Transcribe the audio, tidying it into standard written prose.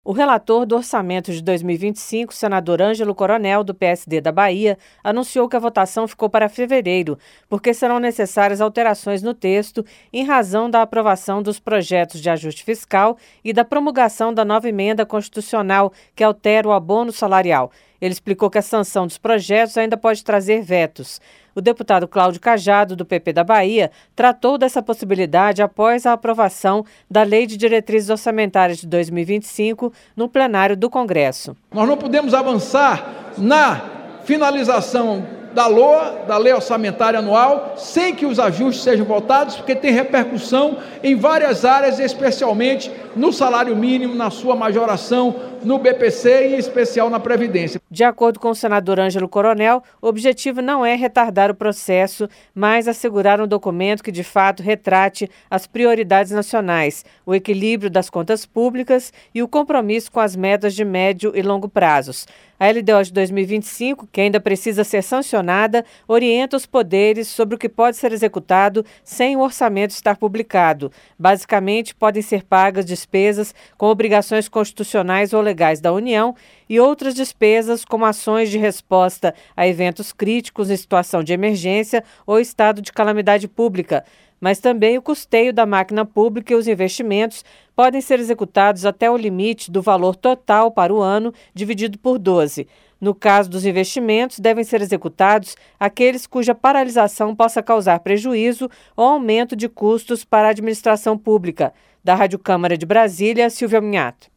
O relator do orçamento de 2025, senador Ângelo Coronel, do PSD da Bahia, anunciou que a votação ficou para fevereiro, porque serão necessárias alterações no texto em razão da aprovação dos projetos de ajuste fiscal e da promulgação da nova emenda constitucional que altera o abono salarial. Ele explicou que a sanção dos projetos ainda pode trazer vetos. O deputado Cláudio Cajado, do PP da Bahia, tratou dessa possibilidade após a aprovação da Lei de Diretrizes Orçamentárias de 2025 no plenário do Congresso. Nós não podemos avançar na finalização da LOA, da Lei Orçamentária Anual, sem que os ajustes sejam votados, porque tem repercussão em várias áreas, especialmente no salário mínimo, na sua majoração, no BPC e em especial na Previdência. De acordo com o senador Ângelo Coronel, o objetivo não é retardar o processo, mas assegurar um documento que de fato retrate as prioridades nacionais, o equilíbrio das contas públicas e o compromisso com as metas de médio e longo prazos. A LDO de 2025, que ainda precisa ser sancionada, orienta os poderes sobre o que pode ser executado sem o orçamento estar publicado. Basicamente, podem ser pagas despesas com obrigações constitucionais ou legais da União e outras despesas como ações de resposta a eventos críticos em situação de emergência ou estado de calamidade pública. Mas também o custeio da máquina pública e os investimentos podem ser executados até o limite do valor total para o ano, dividido por 12. No caso dos investimentos, devem ser executados aqueles cuja paralisação possa causar prejuízo ou aumento de custos para a administração pública. Da Rádio Câmara de Brasília, Silvia Minhato.